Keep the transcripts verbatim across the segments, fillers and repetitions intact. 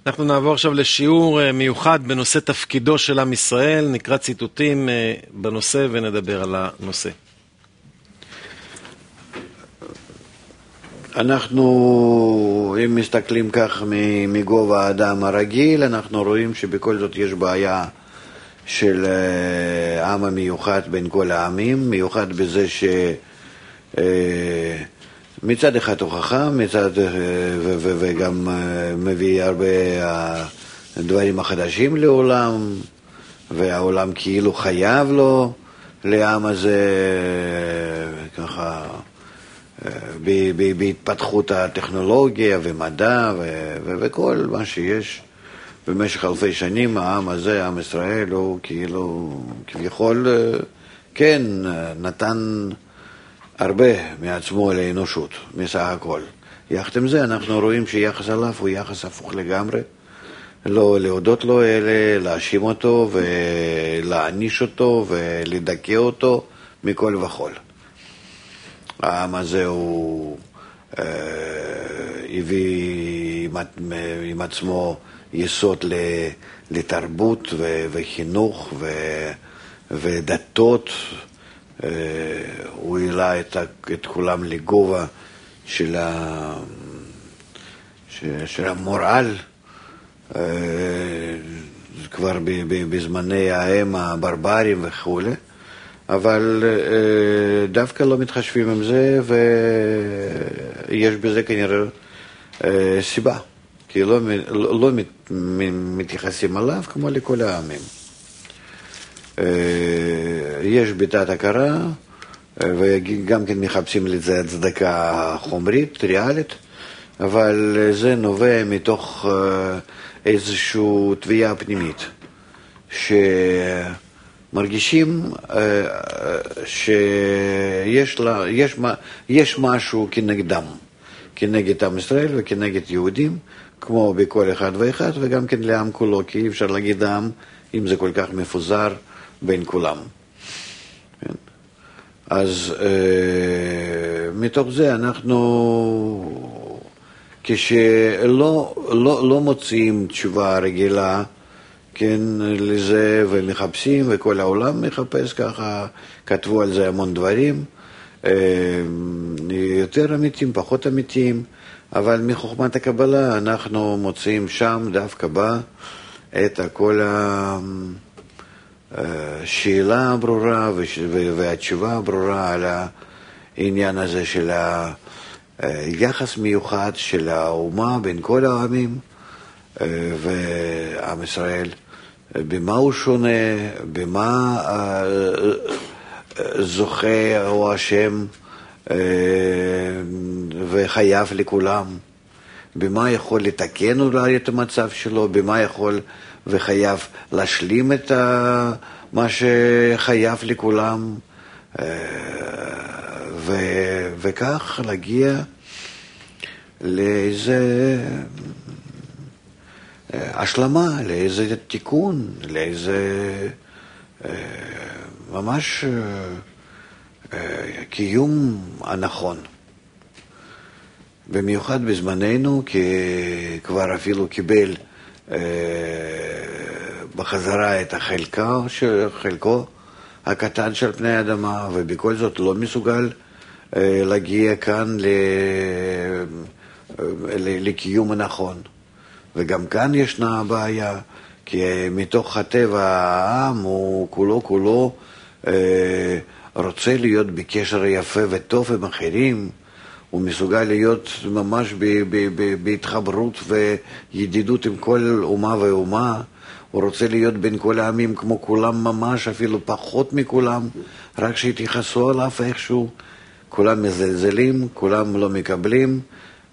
אנחנו נעבור עכשיו לשיעור מיוחד בנושא תפקידו של עם ישראל, נקרא ציטוטים בנושא ונדבר על הנושא. אנחנו, אם מסתכלים כך מגובה האדם הרגיל, אנחנו רואים שבכל זאת יש בעיה של עם המיוחד בין כל העמים, מיוחד בזה ש... מצד אחד הוא חכם, מצד, ו- ו- וגם מביא הרבה דברים החדשים לעולם, והעולם כאילו חייב לו, לעם הזה, ככה, ב- ב- בהתפתחות הטכנולוגיה ומדע ו- ו- וכל מה שיש במשך אלפי שנים. העם הזה, עם ישראל, הוא כאילו, כביכול, כן, נתן הרבה מעצמו לאנושות, מסך הכל. יחד עם זה אנחנו רואים שיחס עליו הוא יחס הפוך לגמרי. לא להודות לו, אלא להאשים אותו ולהעניש אותו ולדכא אותו מכל וכל. העם הזה הוא אה, הביא עם, עם עצמו יסוד לתרבות ו, וחינוך ו, ודתות. הוא העלה את, את כולם לגובה של, ה, של המורל, כבר בזמני ההם הברברים וכו', אבל דווקא לא מתחשבים עם זה, ויש בזה כנראה סיבה, כי לא, לא מתייחסים עליו כמו לכל העמים. יש ביטת הכרה, וגם כן מחפשים לזה הצדקה חומרית, ריאלית, אבל זה נובע מתוך איזושהי תביעה פנימית, שמרגישים שיש לה, יש, יש משהו כנגדם, כנגד עם ישראל וכנגד יהודים, כמו בכל אחד ואחד, וגם כן לעם כולו, כי אי אפשר להגיד עם אם זה כל כך מפוזר בין כולם. אז אה, מתוך זה אנחנו, כשלא לא, לא מוצאים תשובה רגילה, כן, לזה, ומחפשים, וכל העולם מחפש ככה, כתבו על זה המון דברים, אה, יותר אמיתיים, פחות אמיתיים, אבל מחוכמת הקבלה אנחנו מוצאים שם דווקא בה את כל ה... שאלה ברורה והתשובה ברורה על העניין הזה של היחס מיוחד של האומה בין כל העמים, ועם ישראל, במה הוא שונה, במה זוכה או השם וחייב לכולם, במה יכול לתקן אולי את המצב שלו, במה יכול וחייב להשלים את מה שחייב לכולם, ו, וכך להגיע לאיזה השלמה, לאיזה תיקון, לאיזה ממש קיום הנכון. במיוחד בזמננו, כי כבר אפילו קיבל בחזרה את החלקו, חלקו הקטן של פני האדמה, ובכל זאת לא מסוגל להגיע כאן לקיום הנכון. וגם כאן ישנה הבעיה, כי מתוך הטבע העם הוא כולו כולו רוצה להיות בקשר יפה וטוב עם אחרים, הוא מסוגל להיות ממש בהתחברות וידידות עם כל אומה ואומה, הוא רוצה להיות בין כל העמים כמו כולם ממש, אפילו פחות מכולם, רק שיתייחסו עליו איכשהו. כולם מזלזלים, כולם לא מקבלים,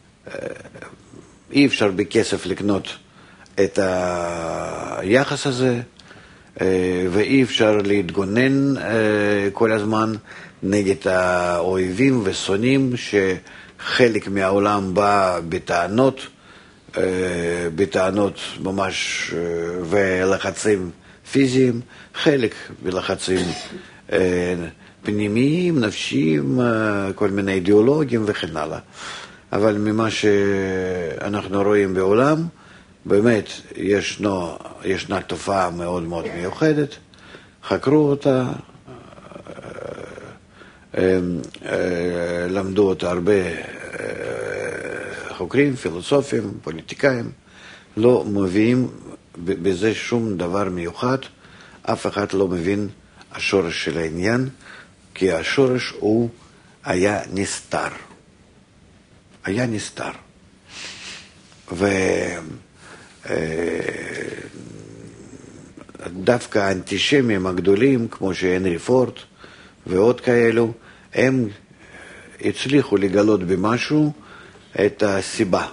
אי אפשר בכסף לקנות את היחס הזה, ואי אפשר להתגונן כל הזמן נגד האויבים ושונאים, שחלק מהעולם בא בטענות, בטענות ממש ולחצים פיזיים, חלק בלחצים פנימיים, נפשיים, כל מיני אידיאולוגים וכן הלאה. אבל ממה שאנחנו רואים בעולם, באמת ישנו, ישנה תופעה מאוד מאוד מיוחדת, חקרו אותה, למדו אותה הרבה חוקרים, פילוסופים, פוליטיקאים, לא מביאים בזה שום דבר מיוחד, אף אחד לא מבין השורש של העניין, כי השורש הוא היה נסתר. היה נסתר. ודווקא האנטישמים הגדולים, כמו שהנרי פורד ועוד כאלו, הם הצליחו לגלות במשהו את הסיבה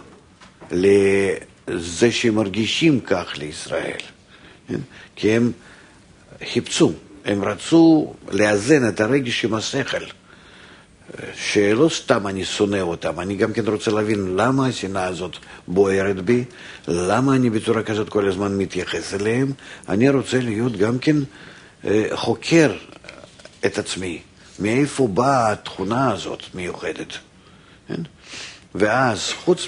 לזה שהם מרגישים כך לישראל. כי הם חיפשו, הם רצו לאזן את הרגש עם השכל, שלא סתם אני שונא אותם, אני גם כן רוצה להבין למה השנאה הזאת בוערת בי, למה אני בצורה כזאת כל הזמן מתייחס אליהם, אני רוצה להיות גם כן חוקר את עצמי, מאיפה באה התכונה הזאת מיוחדת. ואז חוץ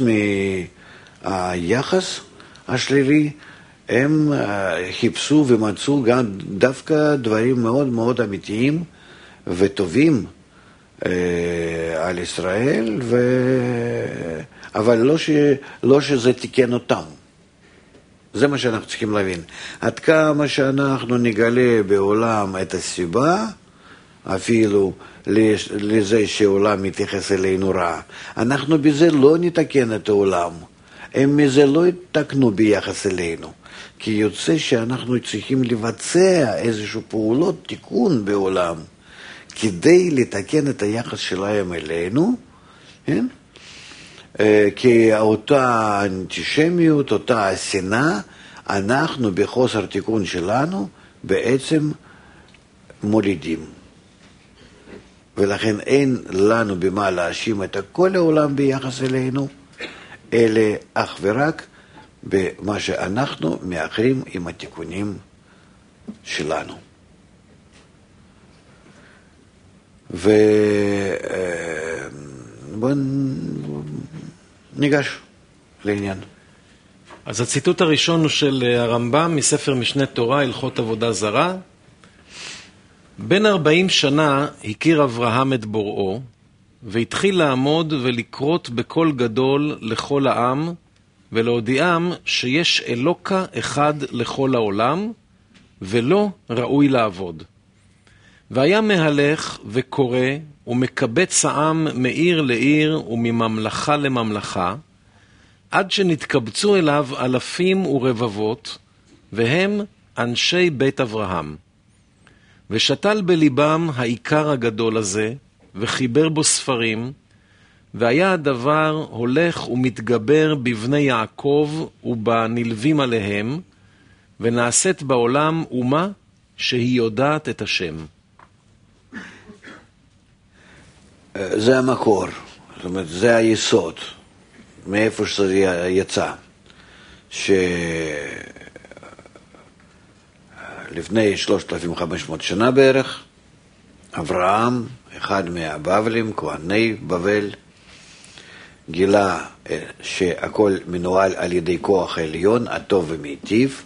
מהיחס השלילי, הם חיפשו ומצאו גם דווקא דברים מאוד מאוד אמיתיים וטובים על ישראל, ו... אבל לא, ש... לא שזה תיקן אותם. זה מה שאנחנו צריכים להבין. עד כמה שאנחנו נגלה בעולם את הסיבה, אפילו לזה שהעולם מתייחס אלינו רע, אנחנו בזה לא נתקן את העולם. הם מזה לא יתקנו ביחס אלינו. כי יוצא שאנחנו צריכים לבצע איזשהו פעולות תיקון בעולם, כדי לתקן את היחס שלהם אלינו, כן? כי אותה אנטישמיות, אותה השנאה, אנחנו בחוסר תיקון שלנו בעצם מולידים. ולכן אין לנו במה להאשים את כל העולם ביחס אלינו, אלא אך ורק במה שאנחנו מאחרים עם התיקונים שלנו. ובואו ניגש לעניין. אז הציטוט הראשון הוא של הרמב"ם מספר משנה תורה, הלכות עבודה זרה. בין ארבעים שנה הכיר אברהם את בוראו, והתחיל לעמוד ולקרות בקול גדול לכל העם, ולהודיעם שיש אלוקה אחד לכל העולם, ולא ראוי לעבוד. והיה מהלך וקורא ומקבץ העם מעיר לעיר ומממלכה לממלכה, עד שנתקבצו אליו אלפים ורבבות, והם אנשי בית אברהם. ושתל בליבם העיקר הגדול הזה, וחיבר בו ספרים, והיה הדבר הולך ומתגבר בבני יעקב ובנלווים עליהם, ונעשית בעולם אומה שהיא יודעת את השם. זה המקור, זאת אומרת, זה היסוד, מאיפה שזה יצא, שלפני שלושת אלפים וחמש מאות שנה בערך, אברהם, אחד מהבבלים, כהני בבל, גילה שהכל מנוהל על ידי כוח העליון, הטוב ומיטיב,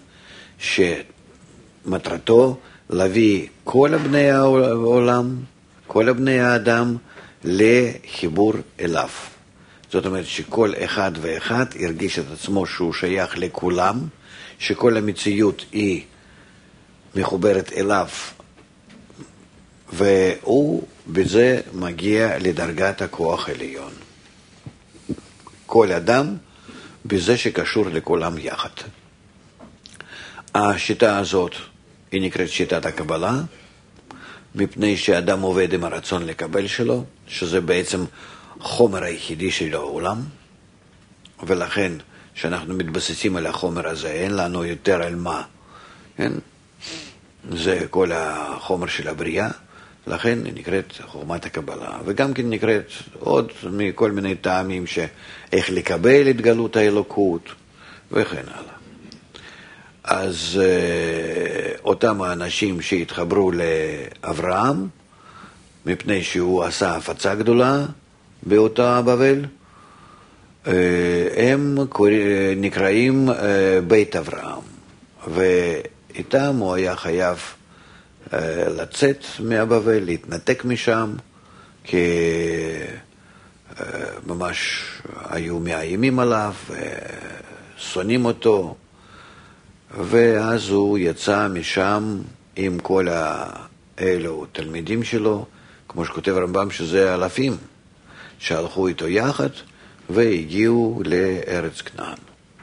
שמטרתו להביא כל בני העולם, כל בני האדם, לחיבור אליו. זאת אומרת שכל אחד ואחד ירגיש את עצמו שהוא שייך לכולם, שכל המציאות היא מחוברת אליו, והוא בזה מגיע לדרגת הכוח העליון. כל אדם בזה שקשור לכולם יחד. השיטה הזאת היא נקראת שיטת הקבלה, מפני שאדם עובד עם הרצון לקבל שלו, שזה בעצם חומר היחידי של העולם, ולכן שאנחנו מתבססים על החומר הזה, אין לנו יותר על מה, כן? זה כל החומר של הבריאה, לכן היא נקראת חוכמת הקבלה, וגם כן נקראת עוד מכל מיני טעמים שאיך לקבל את גלות האלוקות וכן הלאה. אז אותם האנשים שהתחברו לאברהם, מפני שהוא עשה הפצה גדולה באותה בבל, הם נקראים בית אברהם, ואיתם הוא היה חייב לצאת מהבבל, להתנתק משם, כי ממש היו מאיימים עליו, שונאים אותו, ואז הוא יצא משם עם כל האלו תלמידים שלו, כמו שכותב הרמב"ם שזה אלפים, שהלכו איתו יחד והגיעו לארץ כנען.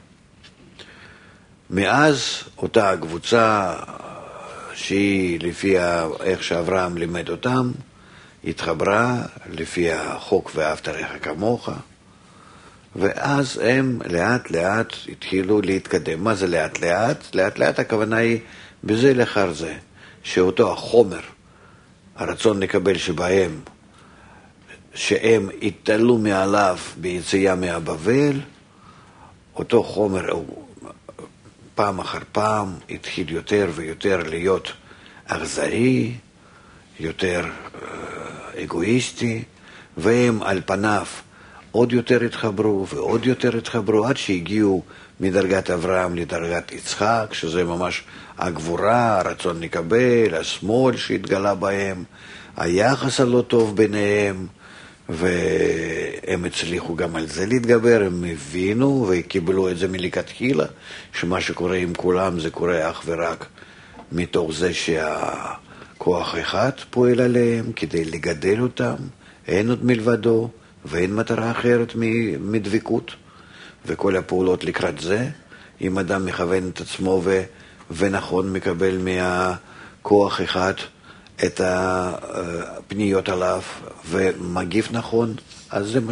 מאז אותה קבוצה שהיא לפי איך שאברהם לימד אותם, התחברה לפי החוק ואהבת לרעך כמוך, ואז הם לאט לאט התחילו להתקדם. מה זה לאט לאט? לאט לאט הכוונה היא בזה לאחר זה, שאותו החומר, הרצון לקבל שבהם, שהם התעלו מעליו ביציאה מהבבל, אותו חומר פעם אחר פעם התחיל יותר ויותר להיות אכזרי, יותר אגואיסטי, והם על פניו עוד יותר התחברו ועוד יותר התחברו, עד שהגיעו מדרגת אברהם לדרגת יצחק, שזה ממש הגבורה, הרצון לקבל, השמאל שהתגלה בהם, היחס הלא טוב ביניהם, והם הצליחו גם על זה להתגבר, הם הבינו וקיבלו את זה מלכתחילה, שמה שקורה עם כולם זה קורה אך ורק מתוך זה שהכוח אחד פועל עליהם כדי לגדל אותם, אין עוד מלבדו ואין מטרה אחרת מדבקות, וכל הפעולות לקראת זה, אם אדם מכוון את עצמו ו... ונכון מקבל מהכוח אחד את הפניות עליו ומגיב נכון, אז זה מה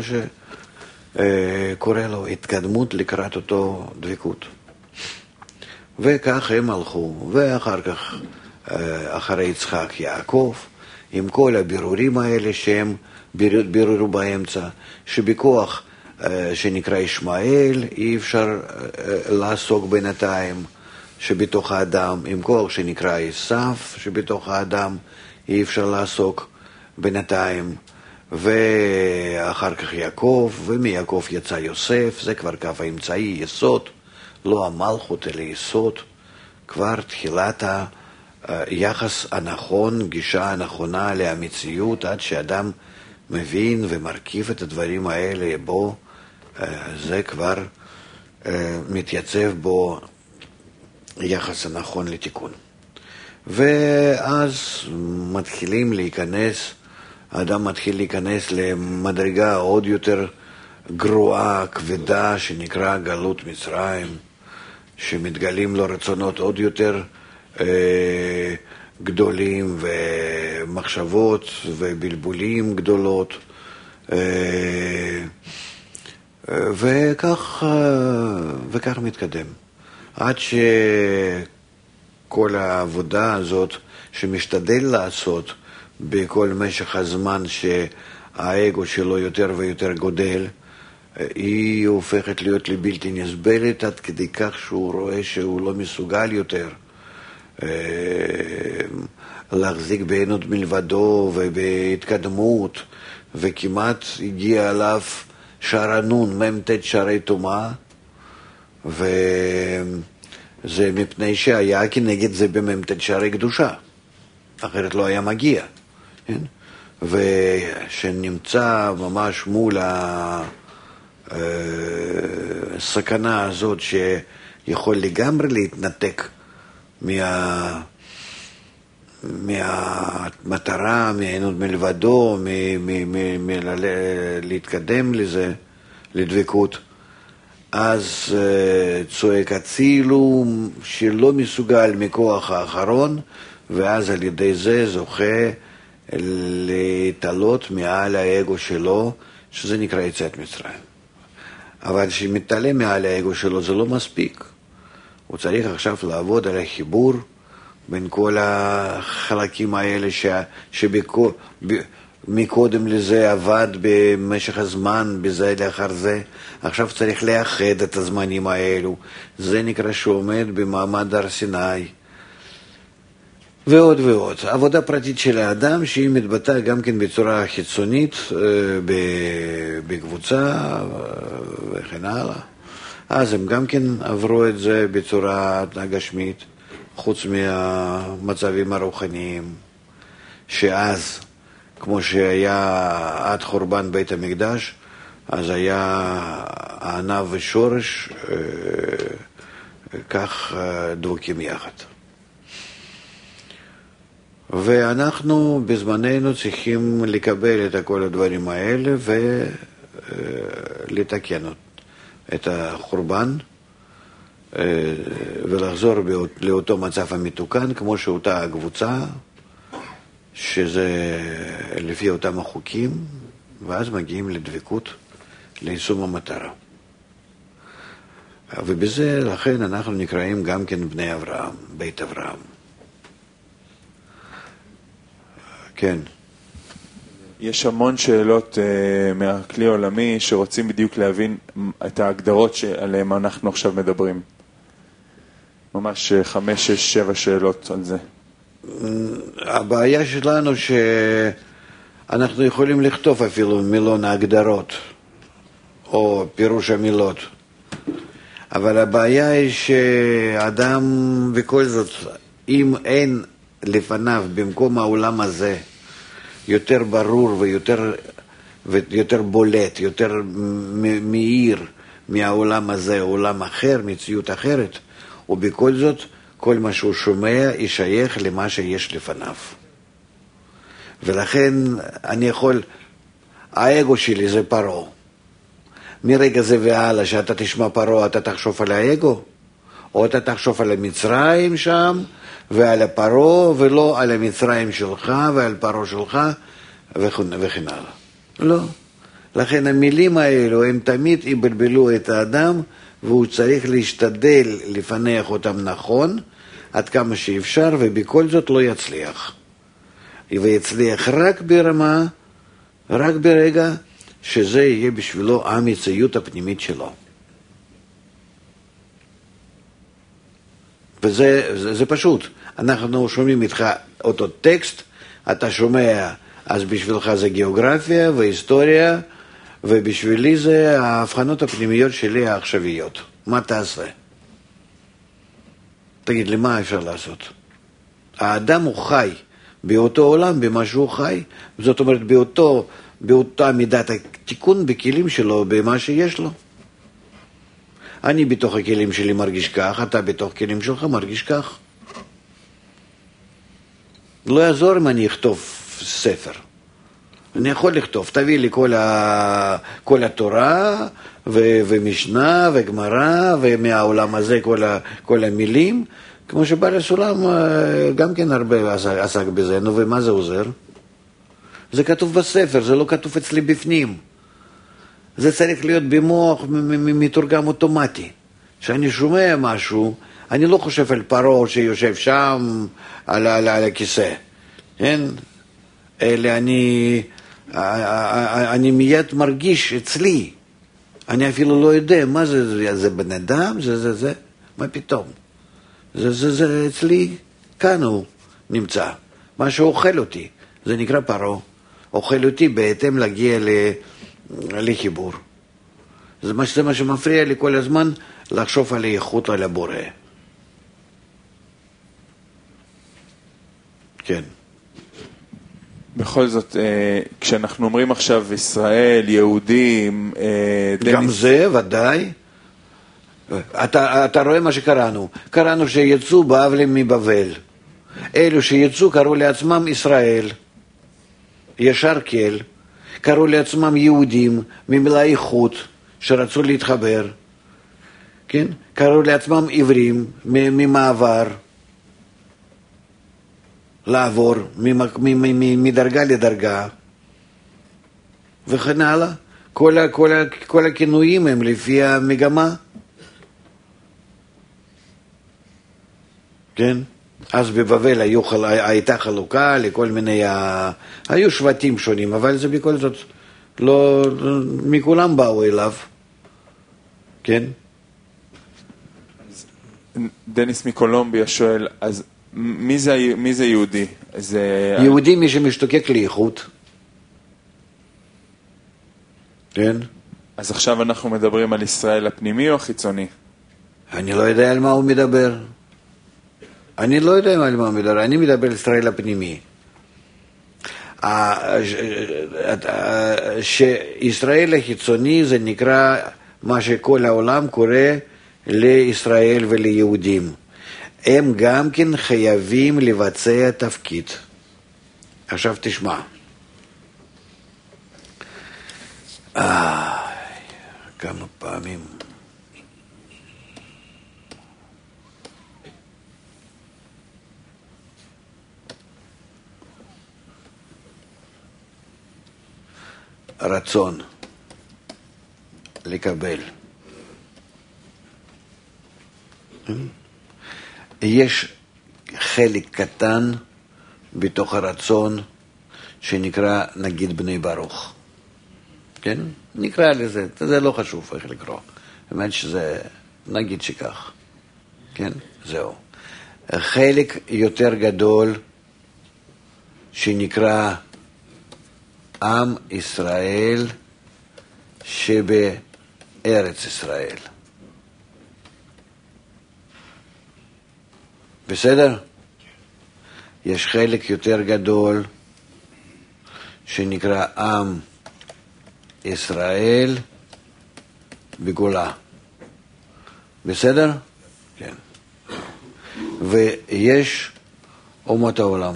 שקורה לו, התקדמות לקראת אותו דבקות. וכך הם הלכו, ואחר כך אחרי יצחק יעקב, עם כל הבירורים האלה שהם ביררו באמצע, שבכוח שנקרא ישמעאל אי אפשר לעסוק בינתיים, שבתוך האדם, עם כוח שנקרא עשיו, שבתוך האדם אי אפשר לעסוק בינתיים, ואחר כך יעקב, ומיעקב יצא יוסף, זה כבר קו האמצעי, יסוד, לא המלכות אלא יסוד, כבר תחילת היחס הנכון, גישה הנכונה למציאות, עד שאדם מבין ומרכיב את הדברים האלה בו, זה כבר מתייצב בו יחס הנכון לתיקון. ואז מתחילים להיכנס, האדם מתחיל להיכנס למדרגה עוד יותר גרועה, כבדה, שנקרא גלות מצרים, שמתגלים לו רצונות עוד יותר אה, גדולים, ומחשבות ובלבולים גדולות, אה, וכך, וכך מתקדם. עד שכל העבודה הזאת שמשתדל לעשות בכל משך הזמן שהאגו שלו יותר ויותר גודל, היא הופכת להיות לבלתי נסבלת, עד כדי כך שהוא רואה שהוא לא מסוגל יותר להחזיק בעין עוד מלבדו ובהתקדמות, וכמעט הגיע עליו שער הנון, ממתת שערי תומה, וזה מפני שהיה כנגד זה בממתת שערי קדושה, אחרת לא היה מגיע, כן? ושנמצא ממש מול הסכנה הזאת שיכול לגמרי להתנתק מה... מהמטרה, מהעינות מלבדו, מלהתקדם לזה, לדבקות, אז צועק הצילו שלא מסוגל מכוח האחרון, ואז על ידי זה זוכה להתעלות מעל האגו שלו, שזה נקרא יציאת מצרים. אבל שמתעלה מעל האגו שלו זה לא מספיק. הוא צריך עכשיו לעבוד על החיבור בין כל החלקים האלה ש... שמקודם לזה עבד במשך הזמן, בזה לאחר זה. עכשיו צריך לאחד את הזמנים האלו. זה נקרא שעומד במעמד הר סיני. ועוד ועוד. עבודה פרטית של האדם שהיא מתבטאה גם כן בצורה חיצונית, בקבוצה, וכן הלאה. אז הם גם כן עברו את זה בצורה הגשמית, חוץ מהמצבים הרוחניים, שאז, כמו שהיה עד חורבן בית המקדש, אז היה הענב ושורש, כך דבוקים יחד. ואנחנו בזמננו צריכים לקבל את כל הדברים האלה ולתקן את החורבן ולחזור לאותו מצב המתוקן כמו שאותה הקבוצה, שזה לפי אותם החוקים, ואז מגיעים לדבקות, ליישום המטרה. ובזה, לכן אנחנו נקראים גם כן בני אברהם, בית אברהם. כן. יש המון שאלות uh, מהכלי העולמי שרוצים בדיוק להבין את ההגדרות שעליהן אנחנו עכשיו מדברים. ממש חמש, שש, שבע שאלות על זה. הבעיה שלנו שאנחנו יכולים לכתוב אפילו מילון ההגדרות או פירוש המילות, אבל הבעיה היא שאדם בכל זאת, אם אין לפניו במקום העולם הזה יותר ברור ויותר, ויותר בולט, יותר מאיר מהעולם הזה, עולם אחר, מציאות אחרת, ובכל זאת כל מה שהוא שומע ישייך למה שיש לפניו. ולכן אני יכול, האגו שלי זה פרו. מרגע זה והלאה שאתה תשמע פרו, אתה תחשוב על האגו, או אתה תחשוב על המצרים שם, ועל הפרו, ולא על המצרים שלך ועל פרו שלך, וכן הלאה. לא. לכן המילים האלו הם תמיד יבלבלו את האדם, והוא צריך להשתדל לפנח אותם נכון, עד כמה שאפשר, ובכל זאת לא יצליח. ויצליח רק ברמה, רק ברגע, שזה יהיה בשבילו המציאות הפנימית שלו. וזה זה, זה פשוט. אנחנו שומעים איתך אותו טקסט, אתה שומע, אז בשבילך זה גיאוגרפיה והיסטוריה, ובשבילי זה ההבחנות הפנימיות שלי העכשוויות. מה תעשה? תגיד לי, מה אפשר לעשות? האדם הוא חי באותו עולם, במה שהוא חי, זאת אומרת, באותו, באותה מידת התיקון בכלים שלו, במה שיש לו. אני בתוך הכלים שלי מרגיש כך, אתה בתוך הכלים שלך מרגיש כך. לא יעזור אם אני אכתוב ספר. אני יכול לכתוב, תביא לי כל, ה... כל התורה ו... ומשנה וגמרא ומהעולם הזה כל, ה... כל המילים, כמו שבעל הסולם גם כן הרבה עסק בזה. נו, ומה זה עוזר? זה כתוב בספר, זה לא כתוב אצלי בפנים. זה צריך להיות במוח מתורגם אוטומטי. כשאני שומע משהו, אני לא חושב על פרו שיושב שם על, על, על הכיסא. כן? אלא אני, אני מיד מרגיש אצלי. אני אפילו לא יודע מה זה, זה בן אדם, זה זה זה, מה פתאום? זה זה זה אצלי, כאן הוא נמצא. מה שאוכל אותי, זה נקרא פרו. אוכל אותי בהתאם להגיע ל... לחיבור. זה מה, זה מה שמפריע לי כל הזמן לחשוב על האיכות על הבורא. כן. בכל זאת, כשאנחנו אומרים עכשיו ישראל, יהודים, גם זה ודאי. אתה, אתה רואה מה שקראנו. קראנו שיצאו בבלים מבבל. אלו שיצאו קראו לעצמם ישראל. ישר כל. קראו לעצמם יהודים ממילה איכות שרצו להתחבר. כן? קראו לעצמם עברים ממעבר. לעבור מדרגה לדרגה וכן הלאה. כל, כל, כל הכינויים הם לפי המגמה. כן? אז בבבל היו, הייתה חלוקה לכל מיני, היו שבטים שונים, אבל זה בכל זאת לא, מכולם באו אליו. כן? דניס מקולומביה שואל, אז מי זה, מי זה יהודי? זה... יהודי מי שמשתוקק לאיכות. כן? אז עכשיו אנחנו מדברים על ישראל הפנימי או החיצוני? אני לא יודע על מה הוא מדבר. אני לא יודע על מה הוא מדבר, אני מדבר על ישראל הפנימי. שישראל החיצוני זה נקרא מה שכל העולם קורא לישראל וליהודים. הם גם כן חייבים לבצע תפקיד. עכשיו תשמע. אה, כמה פעמים. רצון לקבל. יש חלק קטן בתוך הרצון שנקרא נגיד בני ברוך. כן? נקרא לזה, זה לא חשוב איך לקרוא. באמת שזה, נגיד שכך. כן? זהו. חלק יותר גדול שנקרא עם ישראל שבארץ ישראל. בסדר? יש חלק יותר גדול שנקרא עם ישראל בגולה. בסדר? כן. ויש אומות העולם.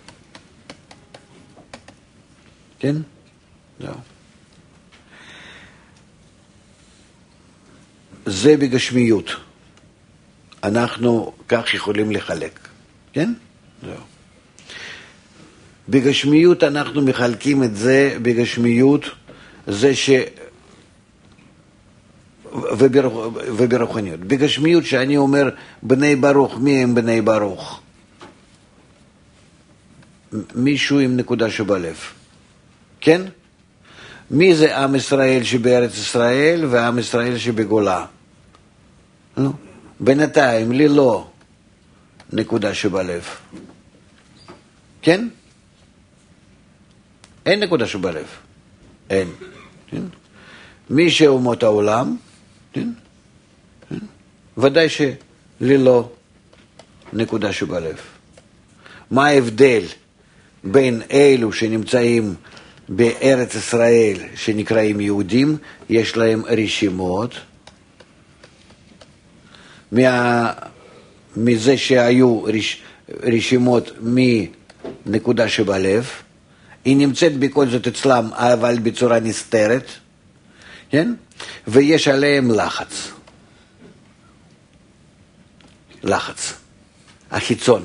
כן? זהו. זה בגשמיות. אנחנו כך יכולים לחלק. כן? זהו. בגשמיות אנחנו מחלקים את זה, בגשמיות זה ש... וברוח... וברוחניות. בגשמיות שאני אומר בני ברוך, מי הם בני ברוך? מישהו עם נקודה שבלב. כן? מי זה עם ישראל שבארץ ישראל ועם ישראל שבגולה? לא. בינתיים, לי לא נקודה שבלב. כן? אין נקודה שבלב. אין. כן? מי שאומות העולם, כן? כן? ודאי שלי לא נקודה שבלב. מה ההבדל בין אלו שנמצאים בארץ ישראל שנקראים יהודים? יש להם רשימות מה, מזה שהיו רש, רשימות מנקודה שבלב, היא נמצאת בכל זאת אצלם אבל בצורה נסתרת, כן? ויש עליהם לחץ. לחץ. החיצון.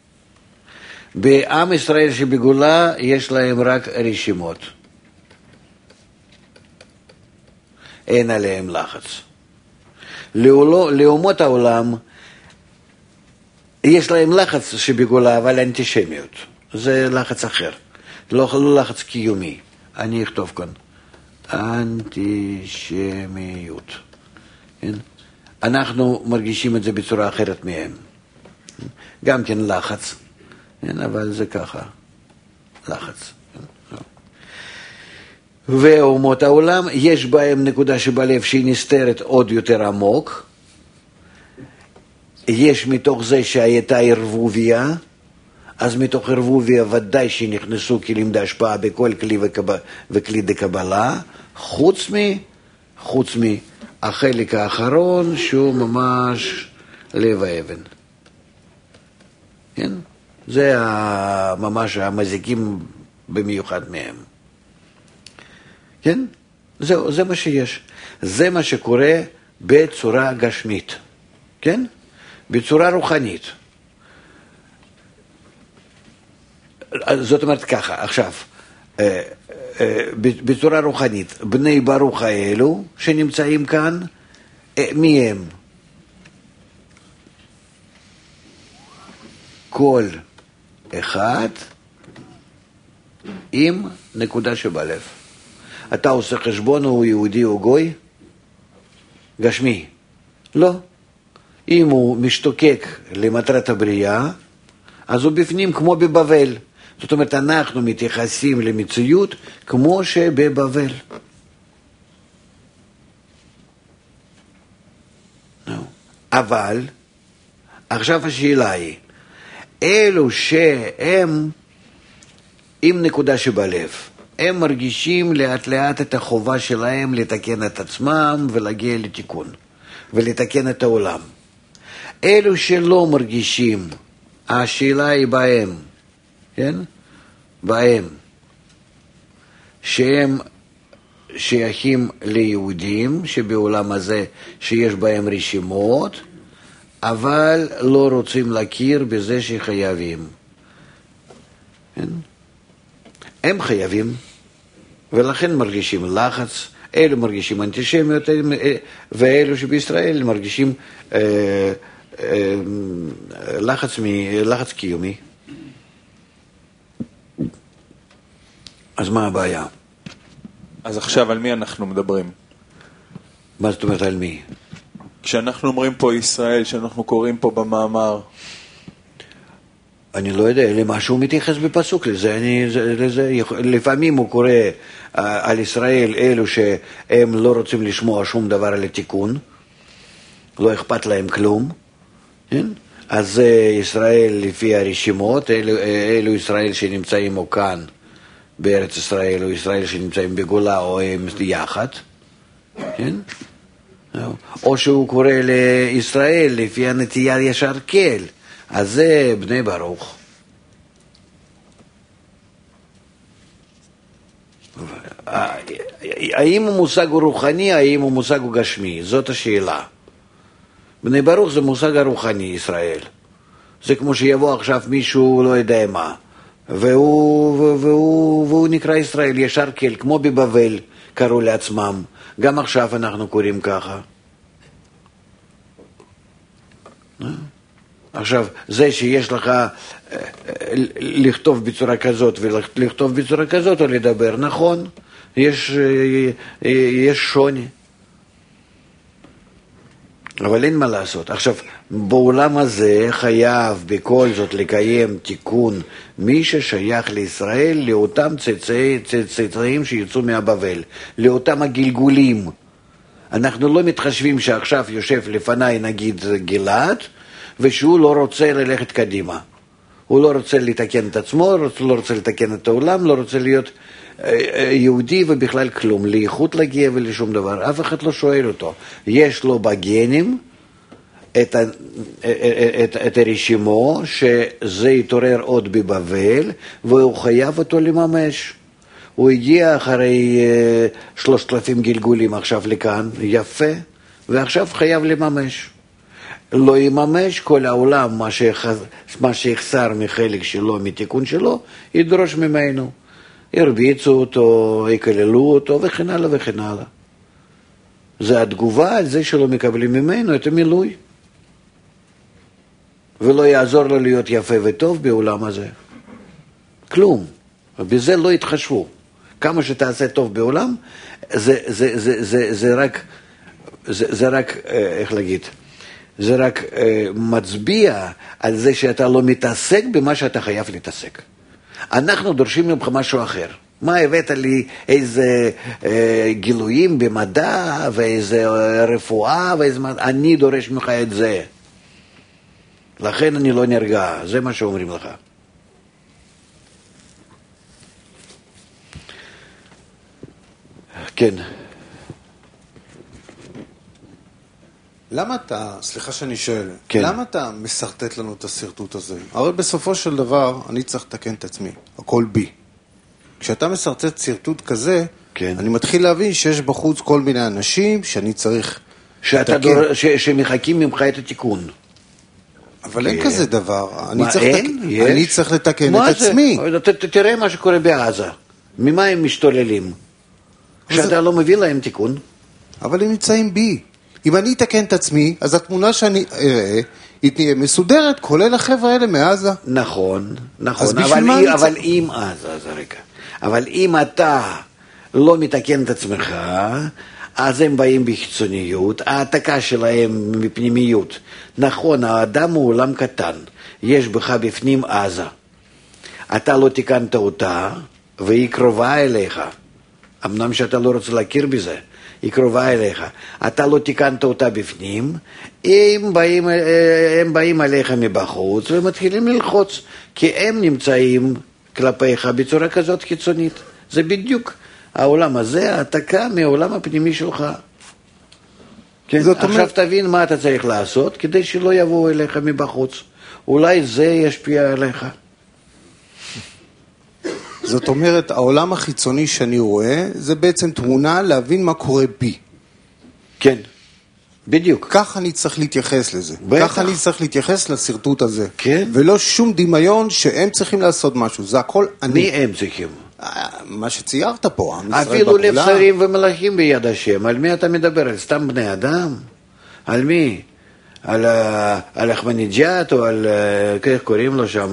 בעם ישראל שבגולה יש להם רק רשימות. אין עליהם לחץ. לאומות העולם יש להם לחץ שבגולה, אבל אנטישמיות. זה לחץ אחר. לא, לא לחץ קיומי. אני אכתוב כאן. אנטישמיות. כן? אנחנו מרגישים את זה בצורה אחרת מהם. גם כן לחץ. כן? אבל זה ככה. לחץ. ואומות העולם, יש בהם נקודה שבלב שהיא נסתרת עוד יותר עמוק. יש מתוך זה שהייתה ערבוביה, אז מתוך ערבוביה ודאי שנכנסו כלים דהשפעה בכל כלי וקב... וכלי דקבלה, חוץ מ... חוץ מהחלק האחרון שהוא ממש לב האבן. כן? זה ממש המזיקים במיוחד מהם. כן? זהו, זה מה שיש. זה מה שקורה בצורה גשמית. כן? בצורה רוחנית. זאת אומרת ככה, עכשיו, בצורה רוחנית, בני ברוך האלו שנמצאים כאן, מי הם? כל אחד עם נקודה שבלב. אתה עושה חשבון, הוא יהודי או גוי? גשמי. לא. אם הוא משתוקק למטרת הבריאה, אז הוא בפנים כמו בבבל. זאת אומרת, אנחנו מתייחסים למציאות כמו שבבבל. אבל עכשיו השאלה היא, אלו שהם עם נקודה שבלב, הם מרגישים לאט לאט את החובה שלהם לתקן את עצמם ולהגיע לתיקון ולתקן את העולם. אלו שלא מרגישים, השאלה היא בהם, כן? בהם, שהם שייכים ליהודים שבעולם הזה שיש בהם רשימות, אבל לא רוצים להכיר בזה שחייבים. כן? הם חייבים, ולכן מרגישים לחץ, אלו מרגישים אנטישמיות, ואלו שבישראל מרגישים אה, אה, לחץ, מ, לחץ קיומי. אז מה הבעיה? אז עכשיו על מי אנחנו מדברים? מה זאת אומרת על מי? כשאנחנו אומרים פה ישראל, שאנחנו קוראים פה במאמר, אני לא יודע, למה שהוא מתייחס בפסוק לזה, אני, לזה, לפעמים הוא קורא על ישראל אלו שהם לא רוצים לשמוע שום דבר על התיקון, לא אכפת להם כלום, כן? אז זה ישראל לפי הרשימות, אלו, אלו ישראל שנמצאים או כאן בארץ ישראל, או ישראל שנמצאים בגולה או הם יחד, כן? או שהוא קורא לישראל לפי הנטייה ישר כל, אז זה בני ברוך. האם המושג הוא רוחני, האם המושג הוא גשמי? זאת השאלה. בני ברוך זה מושג הרוחני, ישראל. זה כמו שיבוא עכשיו מישהו, לא יודע מה, והוא, והוא, והוא נקרא ישראל ישר כל, כמו בבבל קראו לעצמם. גם עכשיו אנחנו קוראים ככה. עכשיו, זה שיש לך לכתוב בצורה כזאת ולכתוב בצורה כזאת או לדבר, נכון, יש, יש שוני. אבל אין מה לעשות. עכשיו, בעולם הזה חייב בכל זאת לקיים תיקון מי ששייך לישראל לאותם צאצאים צאצאים שיצאו מהבבל, לאותם הגלגולים. אנחנו לא מתחשבים שעכשיו יושב לפניי נגיד גלעד, ושהוא לא רוצה ללכת קדימה. הוא לא רוצה לתקן את עצמו, לא רוצה לתקן את העולם, לא רוצה להיות יהודי ובכלל כלום, לאיכות להגיע ולשום דבר. אף אחד לא שואל אותו. יש לו בגנים את, ה, את, את הרשימו שזה יתעורר עוד בבבל, והוא חייב אותו לממש. הוא הגיע אחרי שלושת אלפים גלגולים עכשיו לכאן, יפה, ועכשיו חייב לממש. לא יממש כל העולם, מה, שיחז, מה שיחסר מחלק שלו, מתיקון שלו, ידרוש ממנו. הרביצו אותו, יקללו אותו, וכן הלאה וכן הלאה. זה התגובה על זה שלא מקבלים ממנו את המילוי. ולא יעזור לו להיות יפה וטוב בעולם הזה. כלום. ובזה לא יתחשבו. כמה שתעשה טוב בעולם, זה, זה, זה, זה, זה רק, זה, זה רק, איך להגיד, זה רק מצביע על זה שאתה לא מתעסק במה שאתה חייב להתעסק. אנחנו דורשים ממך משהו אחר. מה הבאת לי איזה אה, גילויים במדע ואיזה רפואה ואיזה... אני דורש ממך את זה. לכן אני לא נרגע. זה מה שאומרים לך. כן. למה אתה, סליחה שאני שואל, כן. למה אתה מסרטט לנו את הסרטוט הזה? הרי בסופו של דבר אני צריך לתקן את עצמי, הכל בי. כשאתה מסרטט סרטוט כזה, כן. אני מתחיל להבין שיש בחוץ כל מיני אנשים שאני צריך שאתה לתקן. דור... ש... שמחכים ממך את התיקון. אבל אין כזה דבר. אני מה, צריך, אין? לתק... יש? אני צריך לתקן מה את זה? עצמי. ת... ת... תראה מה שקורה בעזה. ממה הם משתוללים? שאתה זה... לא מביא להם תיקון. אבל הם נמצאים בי. אם אני אתקן את עצמי, אז התמונה שאני אראה, היא תהיה מסודרת, כולל החבר'ה האלה מעזה. נכון, נכון. אז בשביל אבל, מה אם, אני אבל צריך? אם, אז, אז רגע. אבל אם אתה לא מתקן את עצמך, אז הם באים בחיצוניות, העתקה שלהם מפנימיות. נכון, האדם הוא עולם קטן, יש בך בפנים עזה. אתה לא תיקנת אותה, והיא קרובה אליך. אמנם שאתה לא רוצה להכיר בזה. היא קרובה אליך. אתה לא תיקנת אותה בפנים, הם באים, הם באים עליך מבחוץ ומתחילים ללחוץ, כי הם נמצאים כלפיך בצורה כזאת חיצונית. זה בדיוק העולם הזה, העתקה מהעולם הפנימי שלך. כן? עכשיו אומר... תבין מה אתה צריך לעשות כדי שלא יבואו אליך מבחוץ. אולי זה ישפיע עליך. זאת אומרת, העולם החיצוני שאני רואה, זה בעצם תמונה להבין מה קורה בי. כן, בדיוק. כך אני צריך להתייחס לזה. בטח. כך אני צריך להתייחס לסרטוט הזה. כן. ולא שום דמיון שהם צריכים לעשות משהו. זה הכל אני. מי הם צריכים? מה שציירת פה, עם ישראל אפילו בגולה. לב שרים ומלאכים ביד השם. על מי אתה מדבר? על סתם בני אדם? על מי? על, על אחמדינג'אד או על, איך קוראים לו שם?